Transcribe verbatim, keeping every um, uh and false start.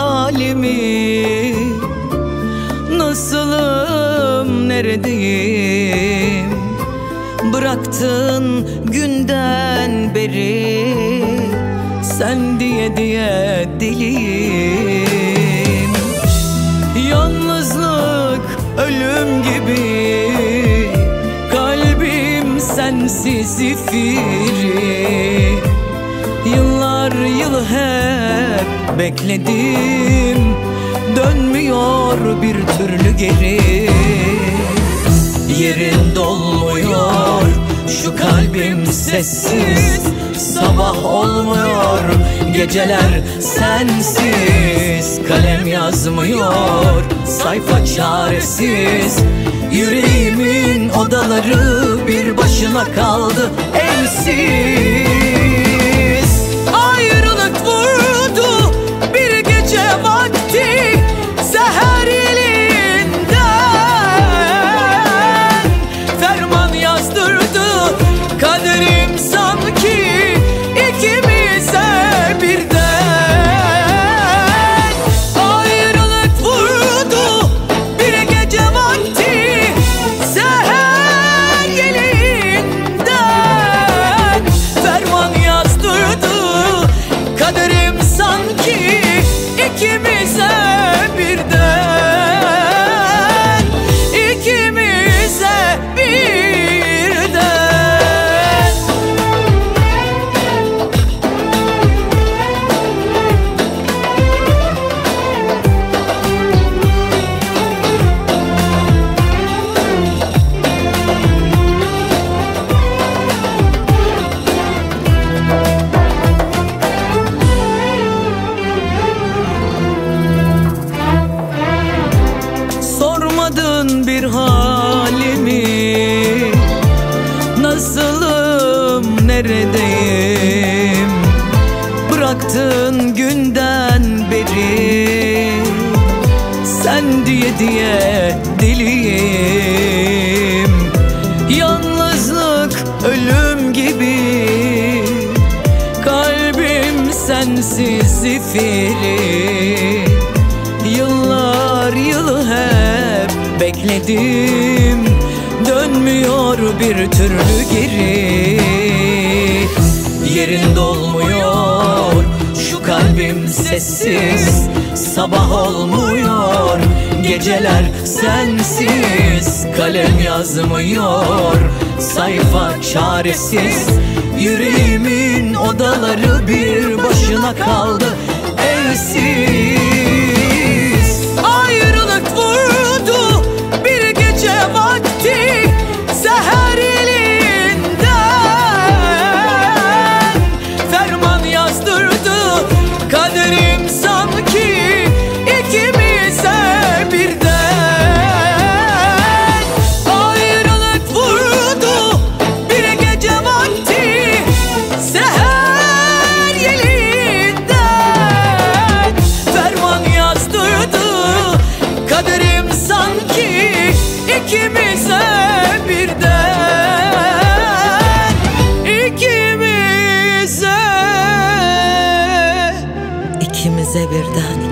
halimi, nasılım, neredeyim? Bıraktın günden beri, sen diye diye deliyim. Yalnızlık ölüm gibi, kalbim sensiz zifiri. Yıllar yılı hep bekledim, dönmüyor bir türlü geri. Yerin dolmuyor, şu kalbim sessiz, sabah olmuyor, geceler sensiz. Kalem yazmıyor, sayfa çaresiz, yüreğimin odaları bir başına kaldı evsiz. Ayrılık vurdu bir gece vakti, seher elinden ferman yazdırdı kaderim sanki ikimize birden. Ayrılık vurdu bir gece vakti, seher elinden ferman yazdırdı kaderim sanki ikimize birden, ikimize birden. Sormadın bir halimi, nasılım, neredeyim? Bıraktın günden beri, sen diye diye deliyim. Yalnızlık ölüm gibi, kalbim sensiz zifiri. Yıllar yılı hep bekledim, dönmüyor bir türlü geri. Yerin dolmuyor, şu kalbim sessiz, sabah olmuyor, geceler sensiz. Kalem yazmıyor, sayfa çaresiz, yüreğimin odaları bir başına kaldı evsiz. Ayrılık vurdu bir gece vakti, seher elinden ferman yazdırdı kaderim sanki ikimize birden. Ayrılık vurdu bir gece vakti, seher elinden ferman yazdırdı kaderim sanki ikimize birden, ikimize, ikimize birden.